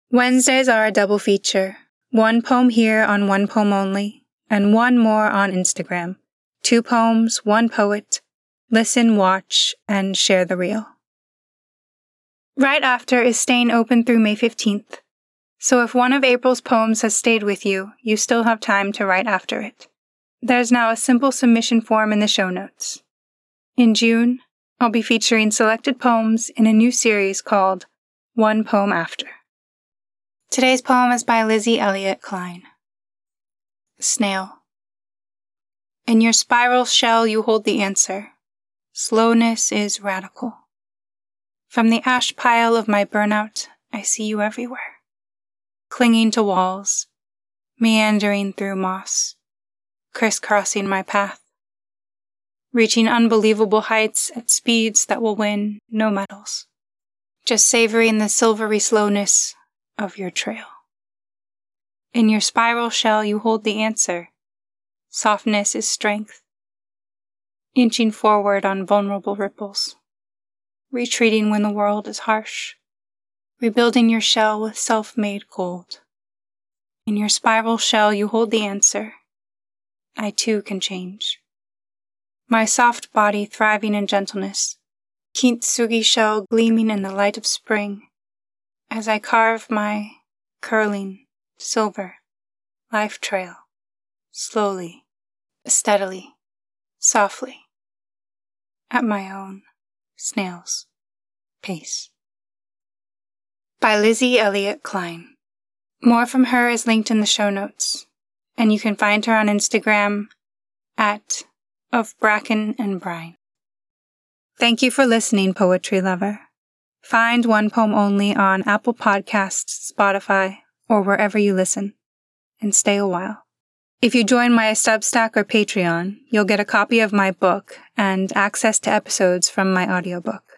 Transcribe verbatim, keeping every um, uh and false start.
Wednesdays are a double feature. One poem here on One Poem Only, and one more on Instagram. Two poems, one poet. Listen, watch, and share the reel. Right After is staying open through May fifteenth. So if one of April's poems has stayed with you, you still have time to write after it. There's now a simple submission form in the show notes. In June, I'll be featuring selected poems in a new series called One Poem After. Today's poem is by Lizzie Elliott Klein. Snail. In your spiral shell you hold the answer. Slowness is radical. From the ash pile of my burnout, I see you everywhere. Clinging to walls, meandering through moss, crisscrossing my path. Reaching unbelievable heights at speeds that will win no medals. Just savoring the silvery slowness of your trail. In your spiral shell you hold the answer. Softness is strength. Inching forward on vulnerable ripples. Retreating when the world is harsh. Rebuilding your shell with self-made gold. In your spiral shell you hold the answer. I too can change. My soft body thriving in gentleness. Kintsugi shell gleaming in the light of spring. As I carve my curling, silver, life trail, slowly, steadily, softly, at my own snail's pace. By Lizzie Elliott Klein. More from her is linked in the show notes, and you can find her on Instagram at of Bracken and Brine. Thank you for listening, poetry lover. Find One Poem Only on Apple Podcasts, Spotify, or wherever you listen, and stay a while. If you join my Substack or Patreon, you'll get a copy of my book and access to episodes from my audiobook.